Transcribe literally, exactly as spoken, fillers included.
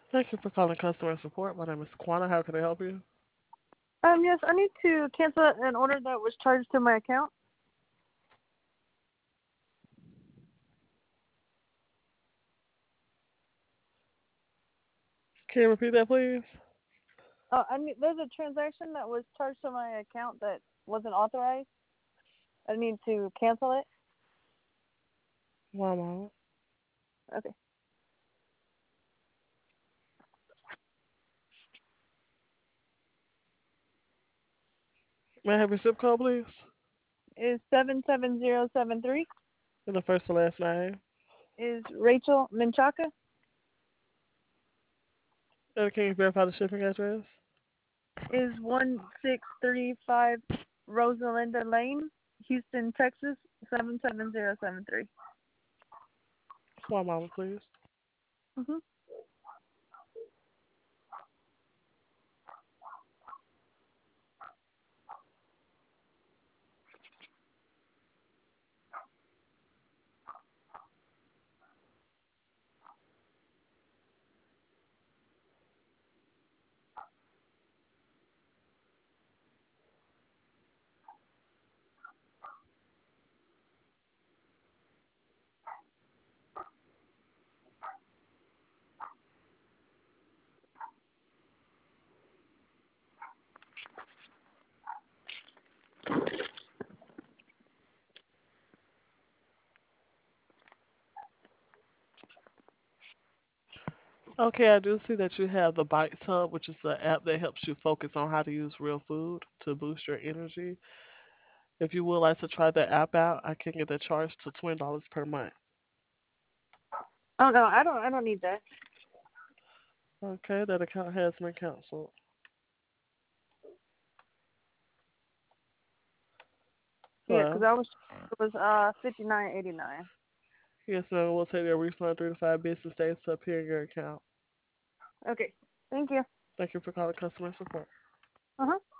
Thank you for calling customer support. My name is Quana. How can I help you? Um, yes, I need to cancel an order that was charged to my account. Can you repeat that, please? Uh, I need, there's a transaction that was charged to my account that wasn't authorized. I need to cancel it. One moment. Okay. May I have your zip code, please? Is seven seven zero seven three. And the first and last name. Is Rachel Menchaca. And can you verify the shipping address? Is one six three five Rosalinda Lane, Houston, Texas seven seven zero seven three. One moment, please. Mhm. Okay, I do see that you have the Bites Hub, which is the app that helps you focus on how to use real food to boost your energy. If you would like to try the app out, I can get the charge to twenty dollars per month. Oh no, I don't. I don't need that. Okay, that account has been canceled. Yeah, because Hello? I was it was uh fifty nine eighty nine. Yes, ma'am. We'll take a refund three to five business days to appear in your account. Okay. Thank you. Thank you for calling customer support. Uh huh.